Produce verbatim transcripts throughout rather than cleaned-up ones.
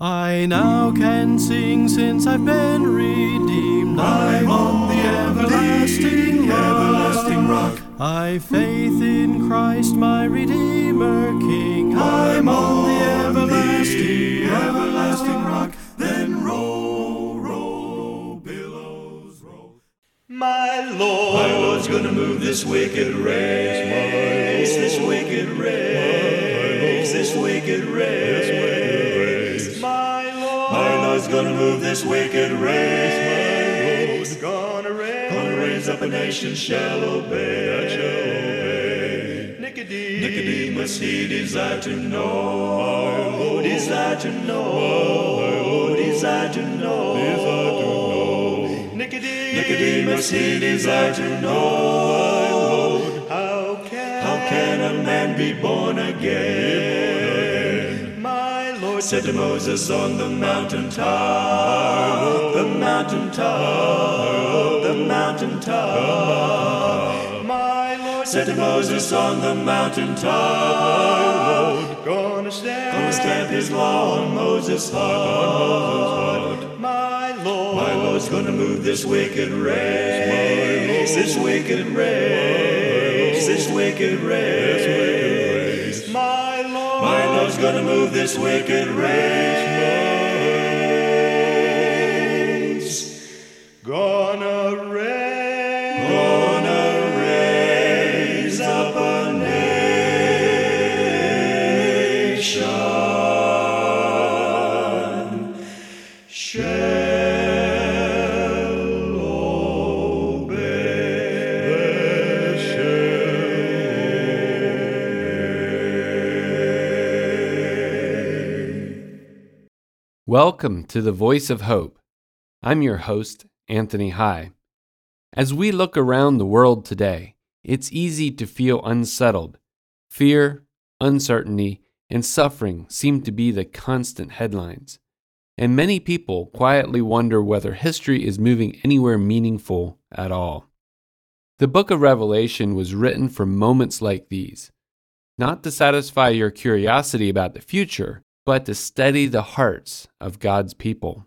I now can sing since I've been redeemed. I'm on the everlasting rock. everlasting rock. I've faith in Christ, my Redeemer King. I'm on the everlasting, everlasting rock. Then roll, roll, billows roll. My Lord, my Lord's gonna move this wicked race, this wicked race, this wicked race. My Lord's gonna move this wicked race. Gonna raise, gonna raise up a nation shall obey. That shall obey. Nicodemus, Nicodemus, he desired to know. Desired to know. Desired to know. Desired to know. Nicodemus, Nicodemus, he desired to know. How can, how can a man be born again? Said to Moses on the mountain top, the mountain top, the mountain top. My Lord said to Moses on the mountain top, gonna stamp, gonna stamp his law on Moses' heart. My Lord, my Lord's gonna move this wicked race, this wicked race, this wicked race. My My Lord's gonna move this wicked race. Gonna raise, gonna raise up a nation. Shall obey. Welcome to the Voice of Hope. I'm your host, Anthony High. As we look around the world today, it's easy to feel unsettled. Fear, uncertainty, and suffering seem to be the constant headlines. And many people quietly wonder whether history is moving anywhere meaningful at all. The book of Revelation was written for moments like these, not to satisfy your curiosity about the future, but to steady the hearts of God's people.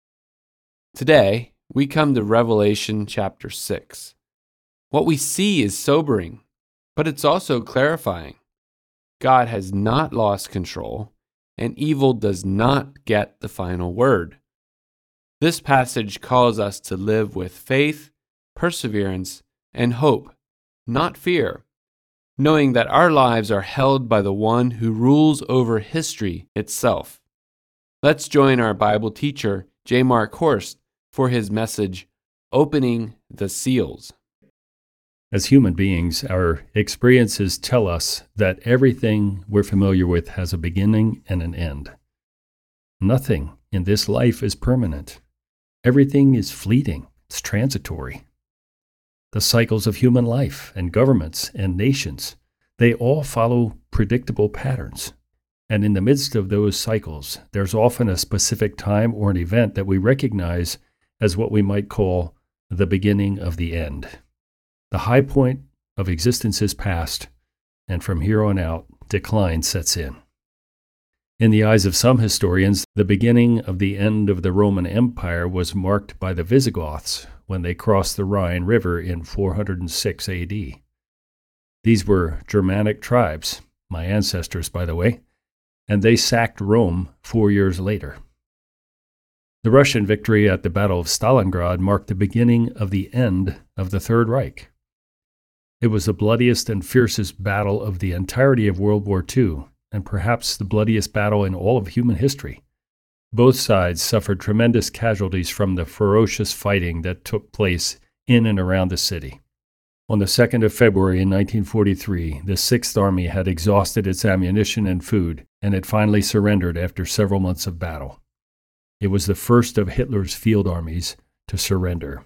Today, we come to Revelation chapter six. What we see is sobering, but it's also clarifying. God has not lost control, and evil does not get the final word. This passage calls us to live with faith, perseverance, and hope, not fear, knowing that our lives are held by the one who rules over history itself. Let's join our Bible teacher, J. Mark Horst, for his message, Opening the Seals. As human beings, our experiences tell us that everything we're familiar with has a beginning and an end. Nothing in this life is permanent. Everything is fleeting. It's transitory. The cycles of human life and governments and nations, they all follow predictable patterns. And in the midst of those cycles, there's often a specific time or an event that we recognize as what we might call the beginning of the end. The high point of existence is past, and from here on out, decline sets in. In the eyes of some historians, the beginning of the end of the Roman Empire was marked by the Visigoths when they crossed the Rhine River in four hundred six A D. These were Germanic tribes, my ancestors, by the way, and they sacked Rome four years later. The Russian victory at the Battle of Stalingrad marked the beginning of the end of the Third Reich. It was the bloodiest and fiercest battle of the entirety of World War Two, and perhaps the bloodiest battle in all of human history. Both sides suffered tremendous casualties from the ferocious fighting that took place in and around the city. On the second of February in nineteen forty-three, the Sixth Army had exhausted its ammunition and food, and it finally surrendered after several months of battle. It was the first of Hitler's field armies to surrender.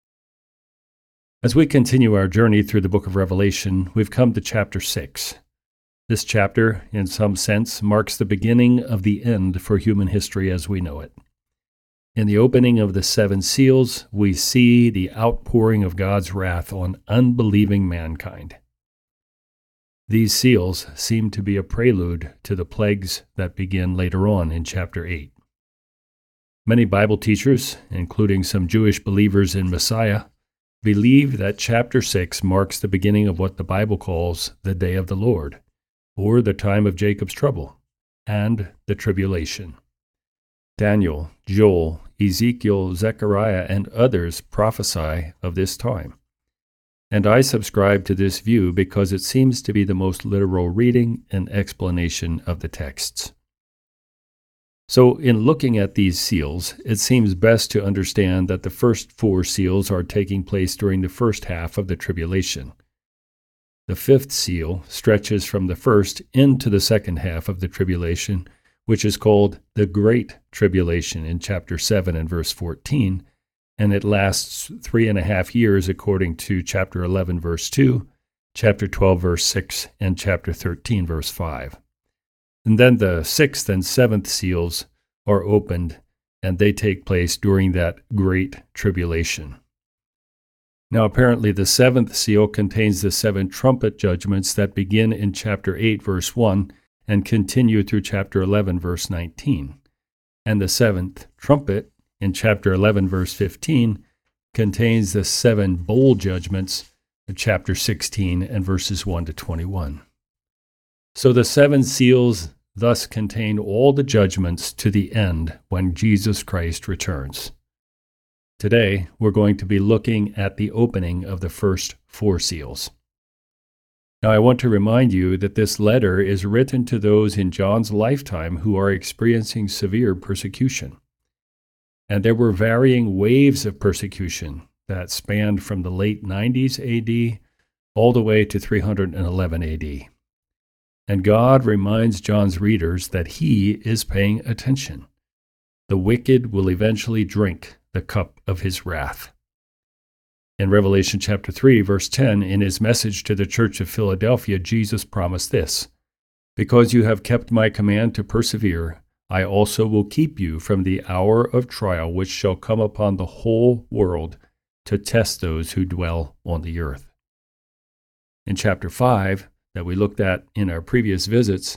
As we continue our journey through the book of Revelation, we've come to chapter six. This chapter, in some sense, marks the beginning of the end for human history as we know it. In the opening of the seven seals, we see the outpouring of God's wrath on unbelieving mankind. These seals seem to be a prelude to the plagues that begin later on in chapter eight. Many Bible teachers, including some Jewish believers in Messiah, believe that chapter six marks the beginning of what the Bible calls the day of the Lord, or the time of Jacob's trouble, and the tribulation. Daniel, Joel, Ezekiel, Zechariah, and others prophesy of this time. And I subscribe to this view because it seems to be the most literal reading and explanation of the texts. So, in looking at these seals, it seems best to understand that the first four seals are taking place during the first half of the tribulation. The fifth seal stretches from the first into the second half of the tribulation, which is called the Great Tribulation in chapter seven and verse fourteen, and it lasts three and a half years according to chapter eleven, verse two, chapter twelve, verse six, and chapter thirteen, verse five. And then the sixth and seventh seals are opened, and they take place during that Great Tribulation. Now, apparently, the seventh seal contains the seven trumpet judgments that begin in chapter eight, verse one, and continue through chapter eleven, verse nineteen. And the seventh trumpet, in chapter eleven, verse fifteen, contains the seven bowl judgments of chapter sixteen and verses one to twenty-one. So the seven seals thus contain all the judgments to the end when Jesus Christ returns. Today, we're going to be looking at the opening of the first four seals. Now, I want to remind you that this letter is written to those in John's lifetime who are experiencing severe persecution. And there were varying waves of persecution that spanned from the late nineties A D all the way to three hundred eleven A D. And God reminds John's readers that he is paying attention. The wicked will eventually drink the cup of his wrath. In Revelation chapter three, verse ten, in his message to the church of Philadelphia, Jesus promised this, "Because you have kept my command to persevere, I also will keep you from the hour of trial which shall come upon the whole world to test those who dwell on the earth." In chapter five, that we looked at in our previous visits,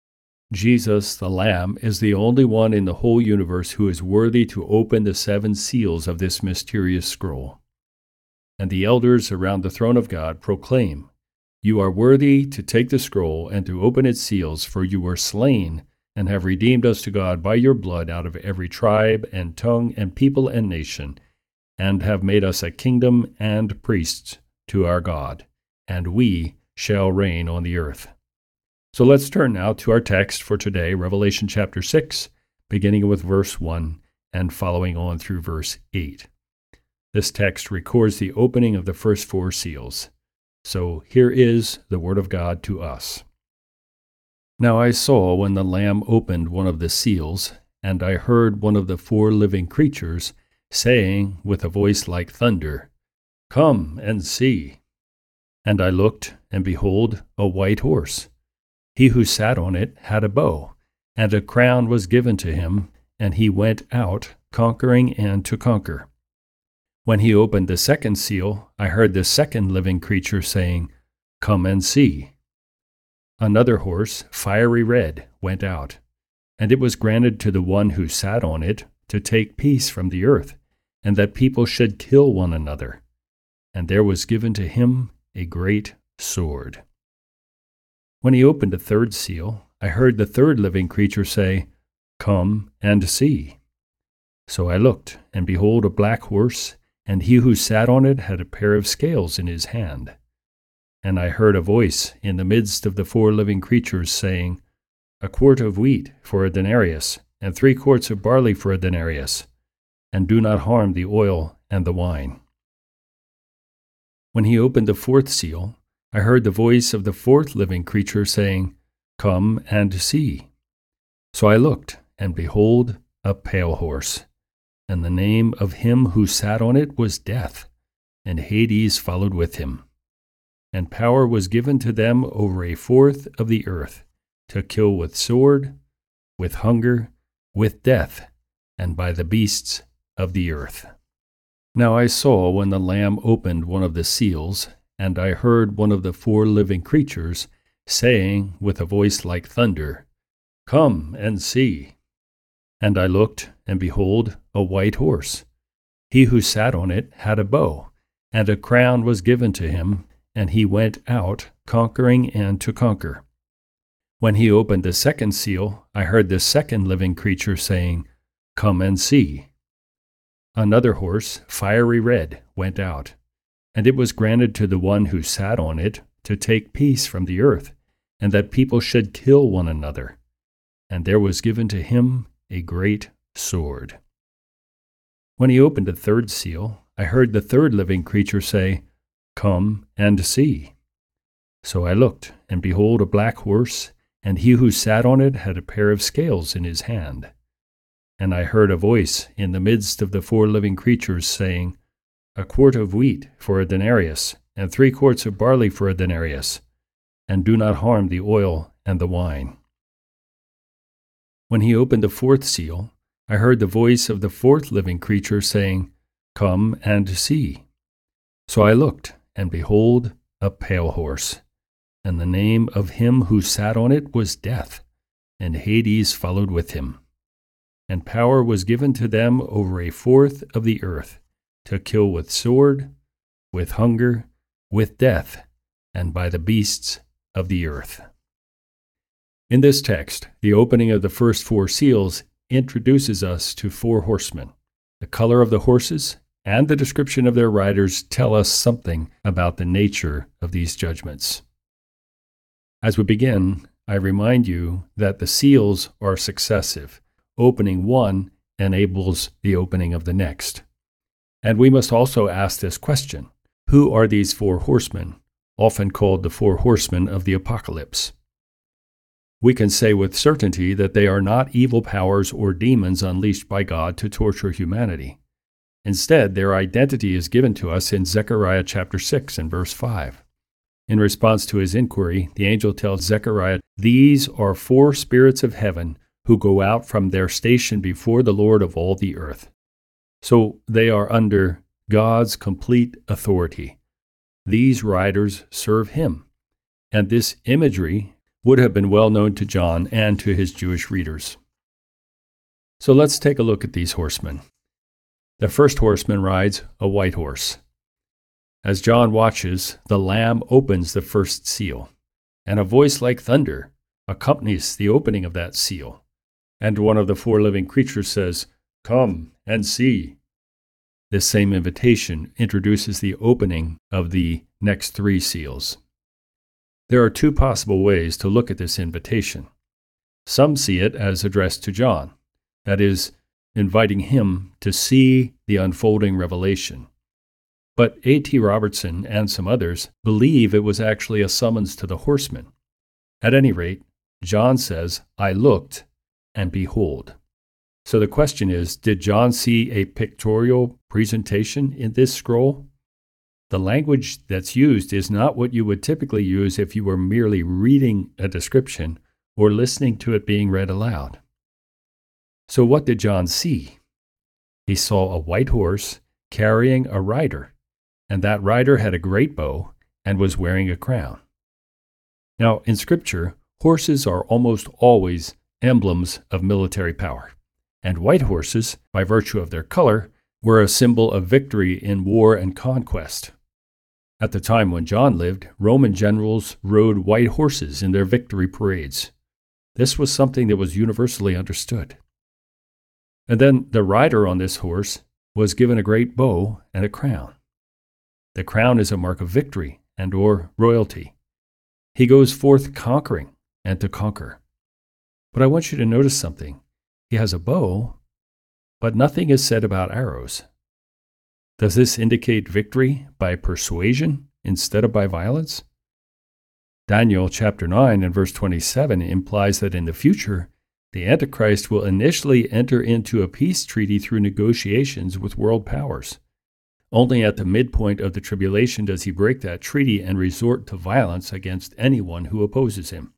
Jesus, the Lamb, is the only one in the whole universe who is worthy to open the seven seals of this mysterious scroll. And the elders around the throne of God proclaim, "You are worthy to take the scroll and to open its seals, for you were slain and have redeemed us to God by your blood out of every tribe and tongue and people and nation, and have made us a kingdom and priests to our God, and we shall reign on the earth." So let's turn now to our text for today, Revelation chapter six, beginning with verse one and following on through verse eight. This text records the opening of the first four seals. So here is the word of God to us. "Now I saw when the Lamb opened one of the seals, and I heard one of the four living creatures saying with a voice like thunder, 'Come and see.' And I looked, and behold, a white horse. He who sat on it had a bow, and a crown was given to him, and he went out, conquering and to conquer. When he opened the second seal, I heard the second living creature saying, 'Come and see.' Another horse, fiery red, went out, and it was granted to the one who sat on it to take peace from the earth, and that people should kill one another. And there was given to him a great sword. When he opened the third seal, I heard the third living creature say, 'Come and see.' So I looked, and behold, a black horse, and he who sat on it had a pair of scales in his hand. And I heard a voice in the midst of the four living creatures saying, 'A quart of wheat for a denarius, and three quarts of barley for a denarius, and do not harm the oil and the wine.' When he opened the fourth seal, I heard the voice of the fourth living creature saying, 'Come and see.' So I looked, and behold, a pale horse, and the name of him who sat on it was Death, and Hades followed with him. And power was given to them over a fourth of the earth, to kill with sword, with hunger, with death, and by the beasts of the earth. Now I saw when the Lamb opened one of the seals, and I heard one of the four living creatures saying with a voice like thunder, 'Come and see.' And I looked, and behold, a white horse. He who sat on it had a bow, and a crown was given to him, and he went out, conquering and to conquer. When he opened the second seal, I heard the second living creature saying, "Come and see." Another horse, fiery red, went out, and it was granted to the one who sat on it to take peace from the earth, and that people should kill one another. And there was given to him a great sword. When he opened the third seal, I heard the third living creature say, "Come and see." So I looked, and behold, a black horse, and he who sat on it had a pair of scales in his hand. And I heard a voice in the midst of the four living creatures saying, "A quart of wheat for a denarius, and three quarts of barley for a denarius, and do not harm the oil and the wine." When he opened the fourth seal, I heard the voice of the fourth living creature saying, "Come and see." So I looked, and behold, a pale horse, and the name of him who sat on it was Death, and Hades followed with him. And power was given to them over a fourth of the earth, to kill with sword, with hunger, with death, and by the beasts of the earth. In this text, the opening of the first four seals introduces us to four horsemen. The color of the horses and the description of their riders tell us something about the nature of these judgments. As we begin, I remind you that the seals are successive. Opening one enables the opening of the next. And we must also ask this question: who are these four horsemen, often called the four horsemen of the apocalypse? We can say with certainty that they are not evil powers or demons unleashed by God to torture humanity. Instead, their identity is given to us in Zechariah chapter six and verse five. In response to his inquiry, the angel tells Zechariah, "These are four spirits of heaven who go out from their station before the Lord of all the earth." So they are under God's complete authority. These riders serve him, and this imagery would have been well known to John and to his Jewish readers. So let's take a look at these horsemen. The first horseman rides a white horse. As John watches, the Lamb opens the first seal, and a voice like thunder accompanies the opening of that seal. And one of the four living creatures says, "Come and see." This same invitation introduces the opening of the next three seals. There are two possible ways to look at this invitation. Some see it as addressed to John, that is, inviting him to see the unfolding revelation. But A T Robertson and some others believe it was actually a summons to the horsemen. At any rate, John says, "I looked, and behold." So the question is, did John see a pictorial presentation in this scroll? The language that's used is not what you would typically use if you were merely reading a description or listening to it being read aloud. So what did John see? He saw a white horse carrying a rider, and that rider had a great bow and was wearing a crown. Now, in Scripture, horses are almost always emblems of military power, and white horses, by virtue of their color, were a symbol of victory in war and conquest. At the time when John lived, Roman generals rode white horses in their victory parades. This was something that was universally understood. And then the rider on this horse was given a great bow and a crown. The crown is a mark of victory and or royalty. He goes forth conquering and to conquer. But I want you to notice something. He has a bow, but nothing is said about arrows. Does this indicate victory by persuasion instead of by violence? Daniel chapter nine and verse twenty-seven implies that in the future, the Antichrist will initially enter into a peace treaty through negotiations with world powers. Only at the midpoint of the tribulation does he break that treaty and resort to violence against anyone who opposes him.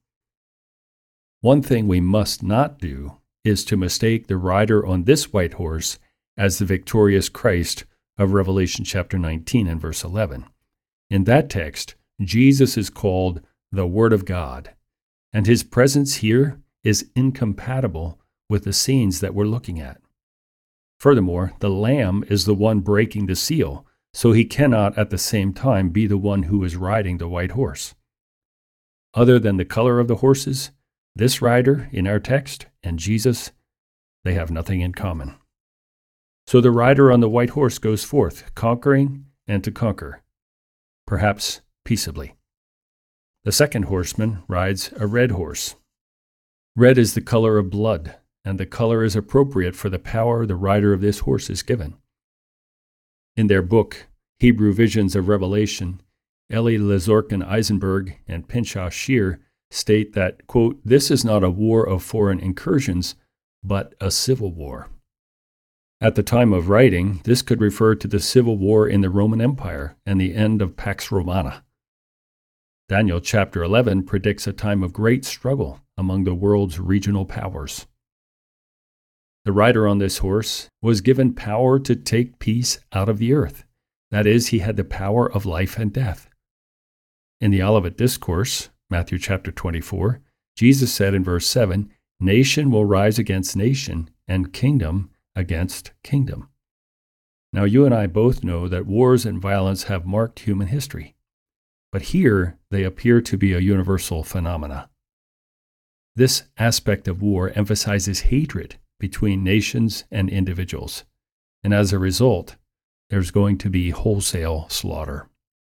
One thing we must not do is to mistake the rider on this white horse as the victorious Christ of Revelation chapter nineteen and verse eleven. In that text, Jesus is called the Word of God, and his presence here is incompatible with the scenes that we're looking at. Furthermore, the Lamb is the one breaking the seal, so he cannot at the same time be the one who is riding the white horse. Other than the color of the horses, this rider in our text and Jesus, they have nothing in common. So the rider on the white horse goes forth, conquering and to conquer, perhaps peaceably. The second horseman rides a red horse. Red is the color of blood, and the color is appropriate for the power the rider of this horse is given. In their book, Hebrew Visions of Revelation, Eli Lazorkin Eisenberg and Pinchas Shear state that, quote, "This is not a war of foreign incursions, but a civil war." At the time of writing, this could refer to the civil war in the Roman Empire and the end of Pax Romana. Daniel chapter eleven predicts a time of great struggle among the world's regional powers. The rider on this horse was given power to take peace out of the earth. That is, he had the power of life and death. In the Olivet Discourse, Matthew chapter twenty-four, Jesus said in verse seven, "Nation will rise against nation, and kingdom against kingdom." Now you and I both know that wars and violence have marked human history, but here they appear to be a universal phenomena. This aspect of war emphasizes hatred between nations and individuals, and as a result, there's going to be wholesale slaughter.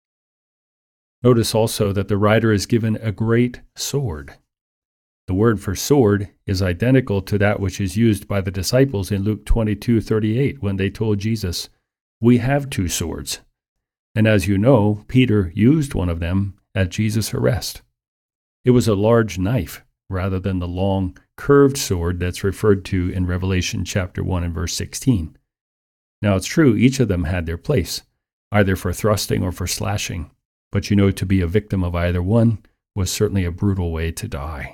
Notice also that the rider is given a great sword. The word for sword is identical to that which is used by the disciples in Luke twenty-two thirty-eight when they told Jesus, "We have two swords." And as you know, Peter used one of them at Jesus' arrest. It was a large knife rather than the long, curved sword that's referred to in Revelation chapter one and verse sixteen. Now it's true, each of them had their place, either for thrusting or for slashing, but you know, to be a victim of either one was certainly a brutal way to die.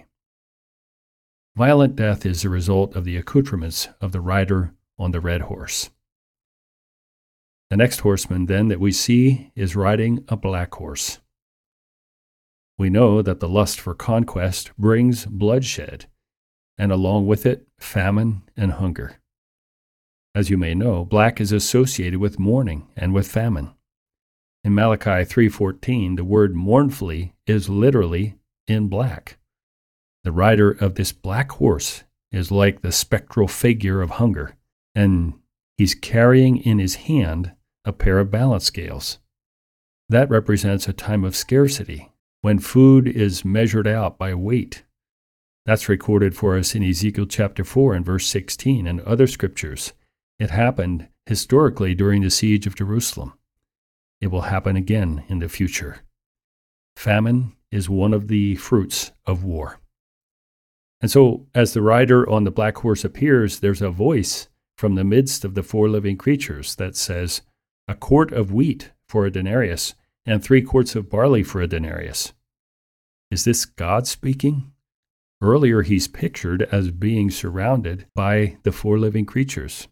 Violent death is the result of the accoutrements of the rider on the red horse. The next horseman, then, that we see is riding a black horse. We know that the lust for conquest brings bloodshed, and along with it, famine and hunger. As you may know, black is associated with mourning and with famine. In Malachi three fourteen, the word mournfully is literally in black. The rider of this black horse is like the spectral figure of hunger, and he's carrying in his hand a pair of balance scales. That represents a time of scarcity, when food is measured out by weight. That's recorded for us in Ezekiel chapter four and verse sixteen and other scriptures. It happened historically during the siege of Jerusalem. It will happen again in the future. Famine is one of the fruits of war. And so, as the rider on the black horse appears, there's a voice from the midst of the four living creatures that says, "A quart of wheat for a denarius, and three quarts of barley for a denarius." Is this God speaking? Earlier, he's pictured as being surrounded by the four living creatures.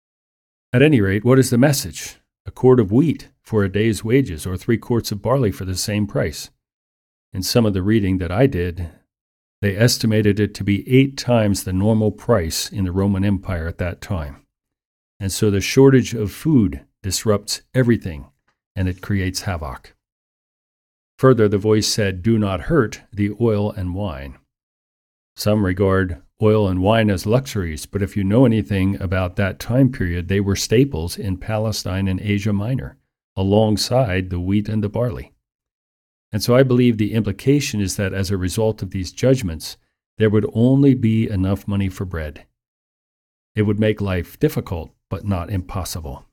At any rate, what is the message? A quart of wheat for a day's wages, or three quarts of barley for the same price. In some of the reading that I did, they estimated it to be eight times the normal price in the Roman Empire at that time. And so the shortage of food disrupts everything, and it creates havoc. Further, the voice said, "Do not hurt the oil and wine." Some regard oil and wine as luxuries, but if you know anything about that time period, they were staples in Palestine and Asia Minor, alongside the wheat and the barley. And so I believe the implication is that as a result of these judgments, there would only be enough money for bread. It would make life difficult, but not impossible.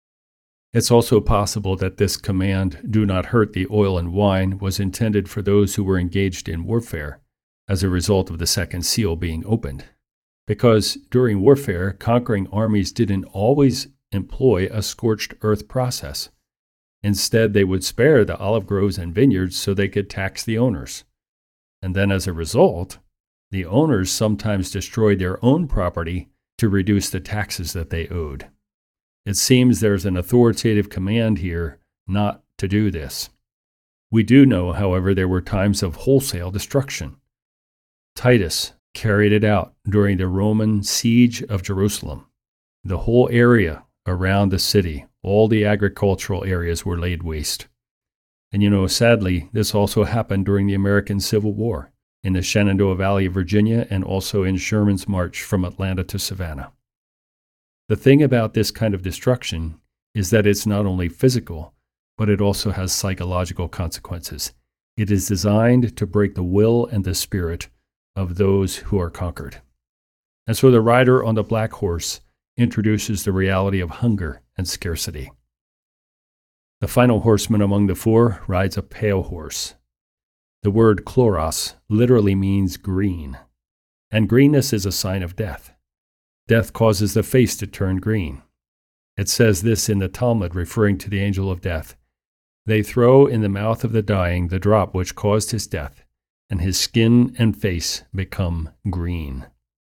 It's also possible that this command, "Do not hurt the oil and wine," was intended for those who were engaged in warfare as a result of the second seal being opened. Because during warfare, conquering armies didn't always employ a scorched earth process. Instead, they would spare the olive groves and vineyards so they could tax the owners. And then as a result, the owners sometimes destroyed their own property to reduce the taxes that they owed. It seems there's an authoritative command here not to do this. We do know, however, there were times of wholesale destruction. Titus carried it out during the Roman siege of Jerusalem. The whole area around the city, all the agricultural areas were laid waste. And you know, sadly, this also happened during the American Civil War in the Shenandoah Valley of Virginia and also in Sherman's march from Atlanta to Savannah. The thing about this kind of destruction is that it's not only physical, but it also has psychological consequences. It is designed to break the will and the spirit of those who are conquered. And so the rider on the black horse introduces the reality of hunger and scarcity. The final horseman among the four rides a pale horse. The word chloros literally means green, and greenness is a sign of death. Death causes the face to turn green. It says this in the Talmud, referring to the angel of death: "They throw in the mouth of the dying the drop which caused his death, and his skin and face become green."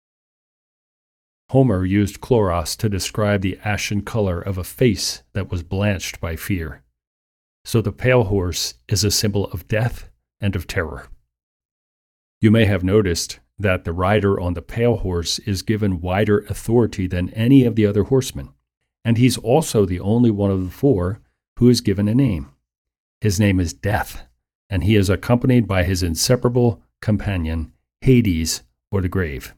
Homer used chloros to describe the ashen color of a face that was blanched by fear. So the pale horse is a symbol of death and of terror. You may have noticed that the rider on the pale horse is given wider authority than any of the other horsemen, and he's also the only one of the four who is given a name. His name is Death, and he is accompanied by his inseparable companion, Hades, or the grave.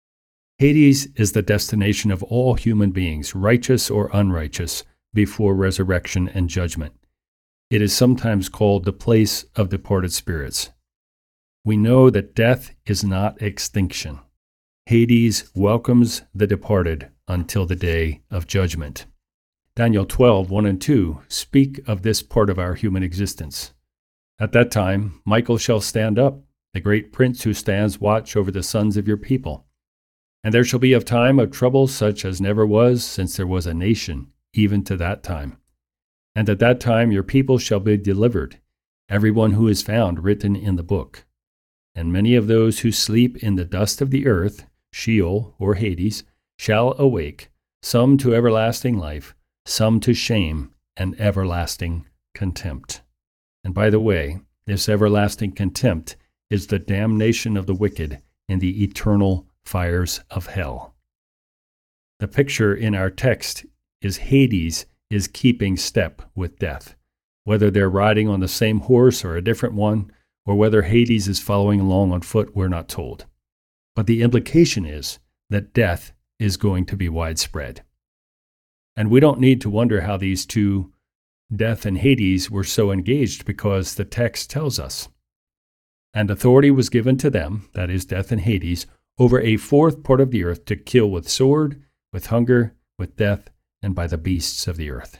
Hades is the destination of all human beings, righteous or unrighteous, before resurrection and judgment. It is sometimes called the place of departed spirits. We know that death is not extinction. Hades welcomes the departed until the day of judgment. Daniel twelve, one and two speak of this part of our human existence. At that time, Michael shall stand up, the great prince who stands watch over the sons of your people. And there shall be a time of trouble such as never was since there was a nation, even to that time. And at that time your people shall be delivered, every one who is found written in the book. And many of those who sleep in the dust of the earth, Sheol or Hades, shall awake, some to everlasting life, some to shame and everlasting contempt. And by the way, this everlasting contempt is the damnation of the wicked in the eternal fires of hell. The picture in our text is Hades is keeping step with death. Whether they're riding on the same horse or a different one, or whether Hades is following along on foot, we're not told. But the implication is that death is going to be widespread. And we don't need to wonder how these two, death and Hades, were so engaged, because the text tells us. And authority was given to them, that is, death and Hades, over a fourth part of the earth to kill with sword, with hunger, with death, and by the beasts of the earth.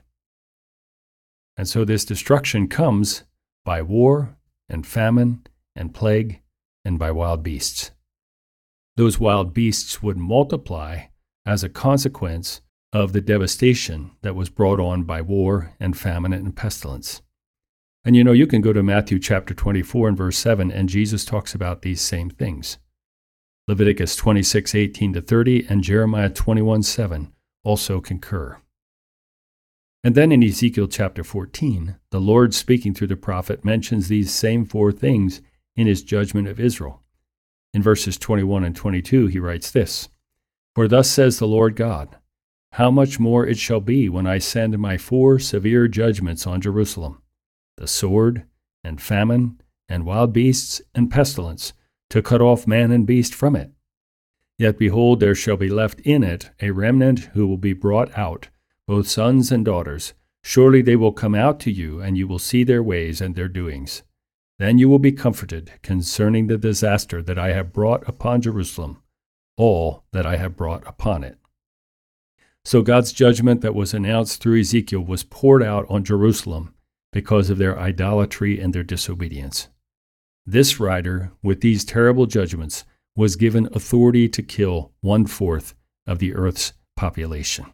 And so this destruction comes by war and famine and plague and by wild beasts. Those wild beasts would multiply as a consequence of the devastation that was brought on by war and famine and pestilence. And you know, you can go to Matthew chapter twenty-four and verse seven, and Jesus talks about these same things. Leviticus twenty-six, eighteen to thirty, and Jeremiah twenty-one, seven also concur. And then in Ezekiel chapter fourteen, the Lord, speaking through the prophet, mentions these same four things in his judgment of Israel. In verses twenty-one and twenty-two, he writes this: "For thus says the Lord God, how much more it shall be when I send my four severe judgments on Jerusalem, the sword, and famine, and wild beasts, and pestilence, to cut off man and beast from it. Yet behold, there shall be left in it a remnant who will be brought out, both sons and daughters. Surely they will come out to you, and you will see their ways and their doings. Then you will be comforted concerning the disaster that I have brought upon Jerusalem, all that I have brought upon it." So God's judgment that was announced through Ezekiel was poured out on Jerusalem because of their idolatry and their disobedience. This rider, with these terrible judgments, was given authority to kill one-fourth of the earth's population.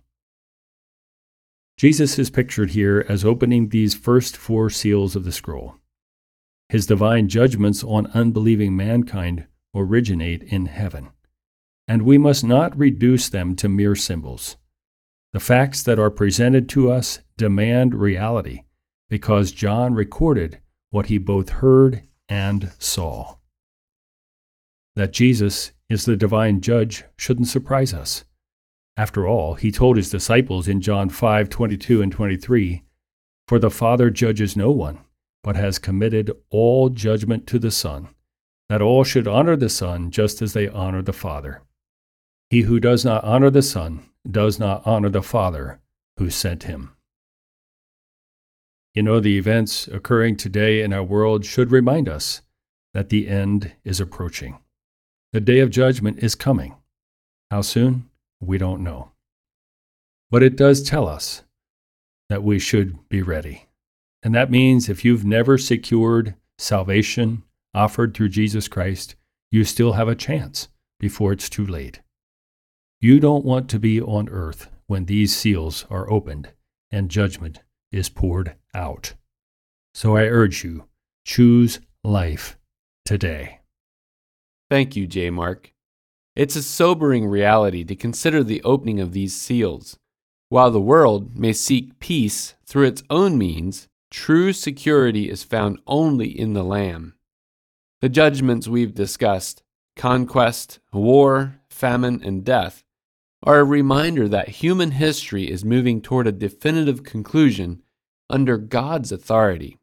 Jesus is pictured here as opening these first four seals of the scroll. His divine judgments on unbelieving mankind originate in heaven, and we must not reduce them to mere symbols. The facts that are presented to us demand reality, because John recorded what he both heard and saw. That Jesus is the divine judge shouldn't surprise us. After all, he told his disciples in John five twenty-two and twenty-three, "For the Father judges no one, but has committed all judgment to the Son, that all should honor the Son just as they honor the Father. He who does not honor the Son does not honor the Father who sent him." You know, the events occurring today in our world should remind us that the end is approaching. The day of judgment is coming. How soon? We don't know. But it does tell us that we should be ready. And that means if you've never secured salvation offered through Jesus Christ, you still have a chance before it's too late. You don't want to be on earth when these seals are opened and judgment is poured out. So I urge you, choose life today. Thank you, J. Mark. It's a sobering reality to consider the opening of these seals. While the world may seek peace through its own means, true security is found only in the Lamb. The judgments we've discussed, conquest, war, famine, and death, are a reminder that human history is moving toward a definitive conclusion under God's authority.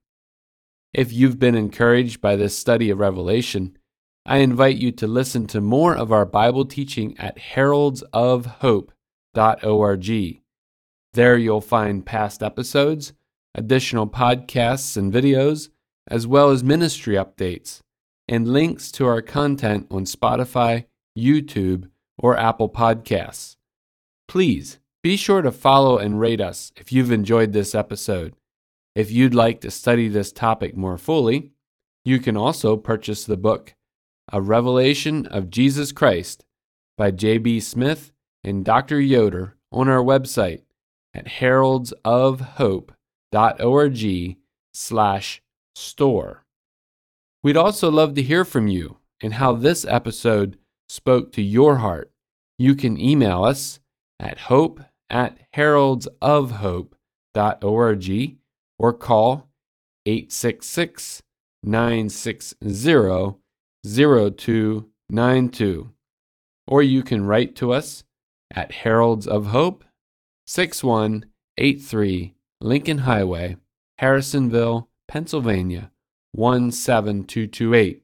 If you've been encouraged by this study of Revelation, I invite you to listen to more of our Bible teaching at heralds of hope dot org. There you'll find past episodes, additional podcasts and videos, as well as ministry updates, and links to our content on Spotify, YouTube, or Apple Podcasts. Please be sure to follow and rate us if you've enjoyed this episode. If you'd like to study this topic more fully, you can also purchase the book, A Revelation of Jesus Christ by J B Smith and Doctor Yoder on our website at heralds of hope dot org slash store. We'd also love to hear from you and how this episode spoke to your heart. You can email us at hope at heralds of hope dot org or call eight six six, nine six zero, zero two nine two. Or you can write to us at Heralds of Hope, six one eight three Lincoln Highway, Harrisonville, Pennsylvania, one seven two two eight.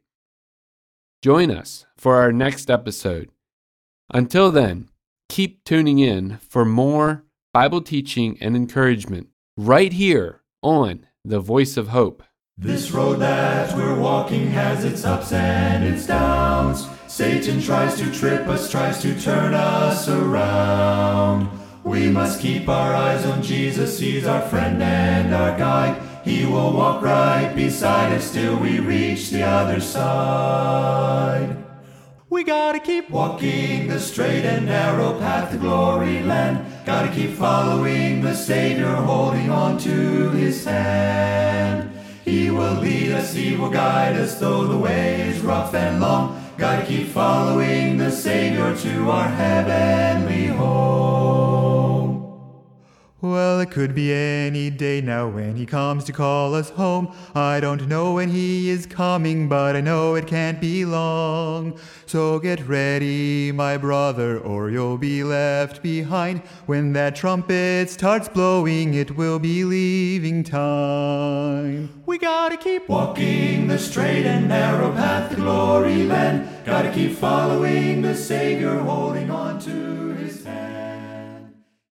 Join us for our next episode. Until then, keep tuning in for more Bible teaching and encouragement right here on The Voice of Hope. This road that we're walking has its ups and its downs. Satan tries to trip us, tries to turn us around. We must keep our eyes on Jesus, he's our friend and our guide. He will walk right beside us till we reach the other side. We gotta keep walking the straight and narrow path to glory land. Gotta keep following the Savior, holding on to his hand. He will lead us, he will guide us, though the way is rough and long. Gotta keep following the Savior to our heavenly home. Well, it could be any day now when he comes to call us home. I don't know when he is coming, but I know it can't be long. So get ready, my brother, or you'll be left behind. When that trumpet starts blowing, it will be leaving time. We gotta keep walking the straight and narrow path to glory land. Gotta keep following the Savior, holding on to